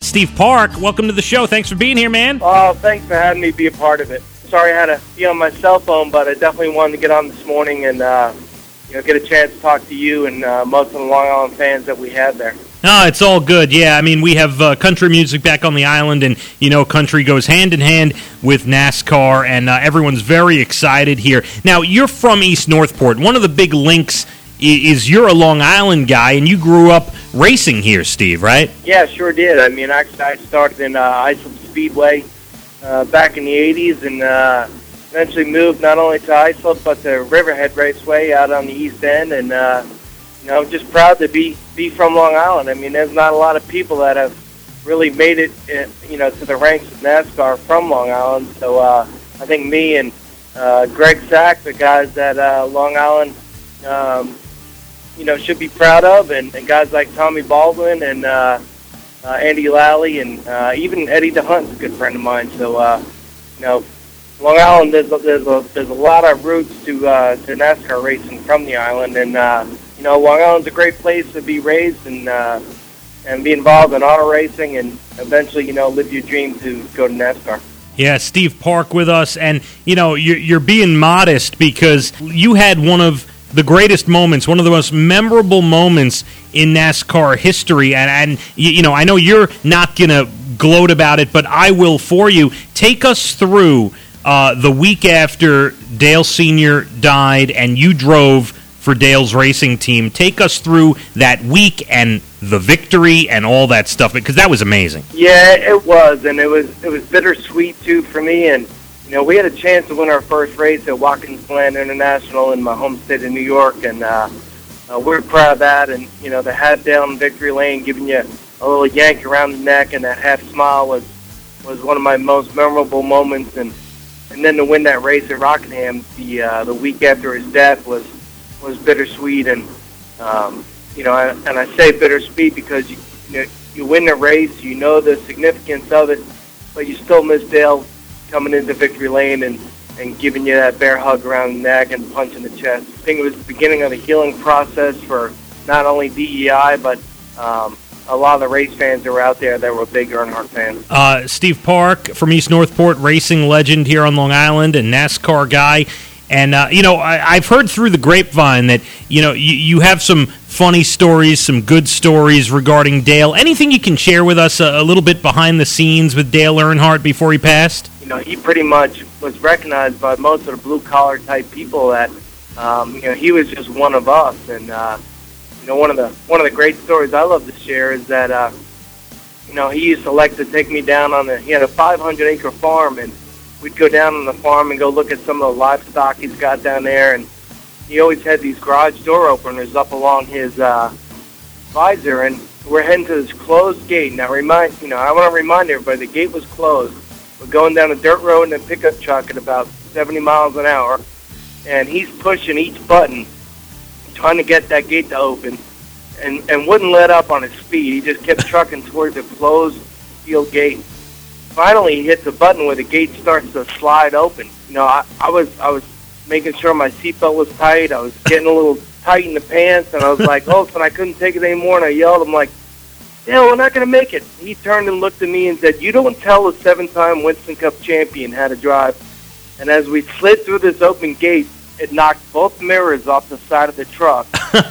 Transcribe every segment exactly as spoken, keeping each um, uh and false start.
Steve Park, welcome to the show. Thanks for being here, man. Oh, thanks for having me be a part of it. Sorry I had to be on my cell phone, but I definitely wanted to get on this morning and uh, you know, get a chance to talk to you and uh, most of the Long Island fans that we have there. No, it's all good. Yeah, I mean, we have uh, country music back on the island, and, you know, country goes hand in hand with NASCAR, and uh, everyone's very excited here. Now, you're from East Northport. One of the big links is you're a Long Island guy, and you grew up racing here, Steve, right? Yeah, sure did. I mean, actually, I started in uh, Islip Speedway uh, back in the eighties, and uh, eventually moved not only to Islip, but to Riverhead Raceway out on the East End, and, uh, you know, I'm just proud to be, be from Long Island. I mean, there's not a lot of people that have really made it, you know, to the ranks of NASCAR from Long Island, so uh, I think me and uh, Greg Sack, the guys that uh, Long Island, um, you know, should be proud of, and, and guys like Tommy Baldwin and uh, uh, Andy Lally, and uh, even Eddie DeHunt's a good friend of mine. So, uh, you know, Long Island, there's a, there's a, there's a lot of roots to uh, to NASCAR racing from the island, and uh, you know, Long Island's a great place to be raised and uh, and be involved in auto racing, and eventually, you know, live your dream to go to NASCAR. Yeah, Steve Park with us, and you know, you're, you're being modest because you had one of the greatest moments, one of the most memorable moments in NASCAR history, and, and you, you know, I know you're not going to gloat about it, but I will for you. Take us through uh, the week after Dale Senior died and you drove for Dale's racing team. Take us through that week and the victory and all that stuff, because that was amazing. Yeah, it was, and it was it was bittersweet, too, for me, and you know, we had a chance to win our first race at Watkins Glen International in my home state of New York, and uh, uh, we're proud of that. And, you know, the hat down victory lane, giving you a little yank around the neck and that half smile was was one of my most memorable moments. And and then to win that race at Rockingham the uh, the week after his death was was bittersweet. And, um, you know, I, and I say bittersweet because, you, you know, you win the race, you know the significance of it, but you still miss Dale coming into victory lane and, and giving you that bear hug around the neck and punch in the chest. I think it was the beginning of the healing process for not only D E I, but um, a lot of the race fans that were out there that were big Earnhardt fans. Uh, Steve Park from East Northport, racing legend here on Long Island and NASCAR guy. And, uh, you know, I, I've heard through the grapevine that, you know, you, you have some funny stories, some good stories regarding Dale. Anything you can share with us a, a little bit behind the scenes with Dale Earnhardt before he passed? You know, he pretty much was recognized by most of the blue-collar type people that, um, you know, he was just one of us. And, uh, you know, one of the one of the great stories I love to share is that, uh, you know, he used to like to take me down on the, he had a five hundred acre farm, and we'd go down on the farm and go look at some of the livestock he's got down there. And he always had these garage door openers up along his uh, visor, and we're heading to this closed gate. Now, remind, you know, I want to remind everybody, the gate was closed. We're going down a dirt road in a pickup truck at about seventy miles an hour, and he's pushing each button, trying to get that gate to open, and, and wouldn't let up on his speed. He just kept trucking towards the closed steel gate. Finally, he hits a button where the gate starts to slide open. You know, I, I was I was making sure my seatbelt was tight. I was getting a little tight in the pants, and I was like, oh, and I couldn't take it anymore, and I yelled. I'm like, Dale, we're not going to make it. He turned and looked at me and said, you don't tell a seven-time Winston Cup champion how to drive. And as we slid through this open gate, it knocked both mirrors off the side of the truck.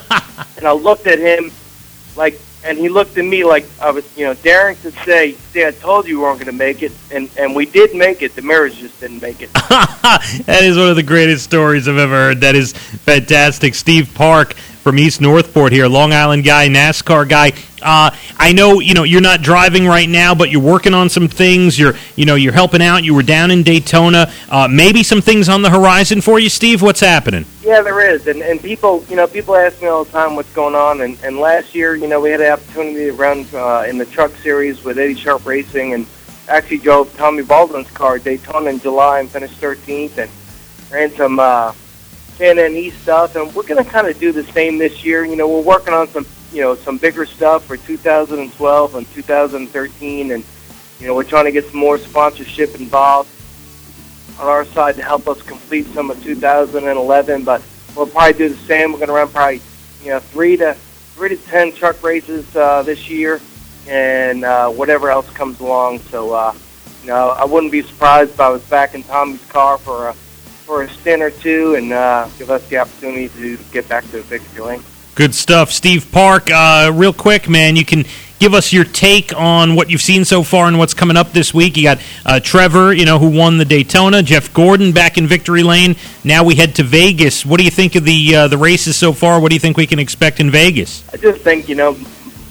And I looked at him like, and he looked at me like I was, you know, daring to say, see, I told you we weren't going to make it. And, and we did make it. The mirrors just didn't make it. That is one of the greatest stories I've ever heard. That is fantastic. Steve Park from East Northport here, Long Island guy, NASCAR guy. Uh, I know, you know, you're not driving right now, but you're working on some things. You're, you know, you're helping out. You were down in Daytona. Uh, maybe some things on the horizon for you, Steve. What's happening? Yeah, there is, and and people, you know, people ask me all the time what's going on. And, and last year, you know, we had an opportunity to run uh, in the Truck Series with Eddie Sharp Racing, and actually drove Tommy Baldwin's car at Daytona in July and finished thirteenth, and ran some uh, K and N E stuff. And we're going to kind of do the same this year. You know, we're working on some, you know, some bigger stuff for two thousand twelve and two thousand thirteen, and you know, we're trying to get some more sponsorship involved on our side to help us complete some of two thousand eleven. But we'll probably do the same. We're going to run probably, you know, three to three to ten truck races uh, this year. and uh, whatever else comes along. So, uh, you know, I wouldn't be surprised if I was back in Tommy's car for a for a stint or two, and uh, give us the opportunity to get back to victory lane. Good stuff, Steve Park. Uh, real quick, man, you can give us your take on what you've seen so far and what's coming up this week. You got uh, Trevor, you know, who won the Daytona. Jeff Gordon back in victory lane. Now we head to Vegas. What do you think of the uh, the races so far? What do you think we can expect in Vegas? I just think, you know,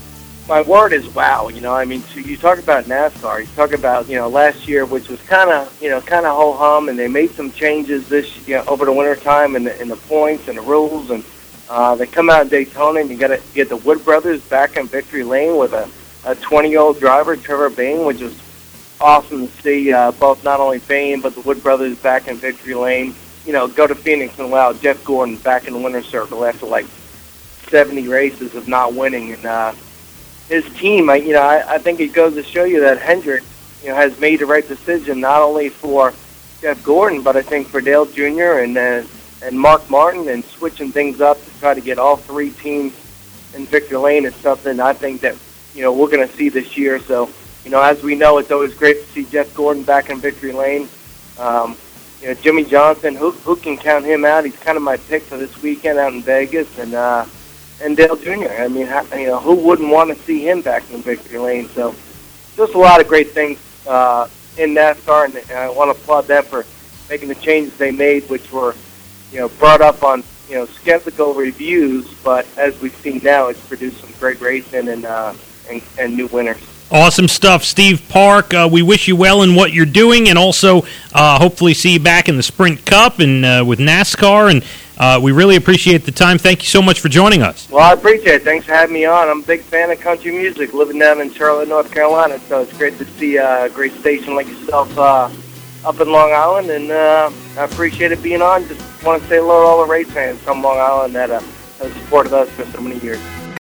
my word is wow. You know, I mean, so you talk about NASCAR. You talk about, you know, last year, which was kind of, you know, kind of ho hum, and they made some changes this, you know, over the winter time in the in the points and the rules, and uh, they come out in Daytona, and you got to get the Wood brothers back in victory lane with a a twenty-year-old driver, Trevor Bayne, which was awesome to see. Uh, both not only Bayne but the Wood brothers back in victory lane. You know, go to Phoenix and allow Jeff Gordon back in the winner's circle after like seventy races of not winning, and uh, his team. I, you know, I, I think it goes to show you that Hendrick, you know, has made the right decision not only for Jeff Gordon, but I think for Dale Junior and uh, and Mark Martin, and switching things up to try to get all three teams in victory lane is something I think that, you know, we're going to see this year. So, you know, as we know, it's always great to see Jeff Gordon back in victory lane. Um, you know, Jimmy Johnson, who who can count him out? He's kind of my pick for this weekend out in Vegas, and uh, and Dale Junior I mean, how, you know, who wouldn't want to see him back in victory lane? So, just a lot of great things uh, in NASCAR, and I want to applaud them for making the changes they made, which were, you know, brought up on, you know, skeptical reviews, but as we've seen now, it's produced some great racing and uh, and, and new winners. Awesome stuff, Steve Park. Uh, we wish you well in what you're doing, and also uh, hopefully see you back in the Sprint Cup and uh, with NASCAR. And uh, we really appreciate the time. Thank you so much for joining us. Well, I appreciate it. Thanks for having me on. I'm a big fan of country music, living down in Charlotte, North Carolina. So it's great to see a great station like yourself uh, up in Long Island, and uh, I appreciate it being on. Just want to say hello to all the race fans from Long Island that uh, have supported us for so many years.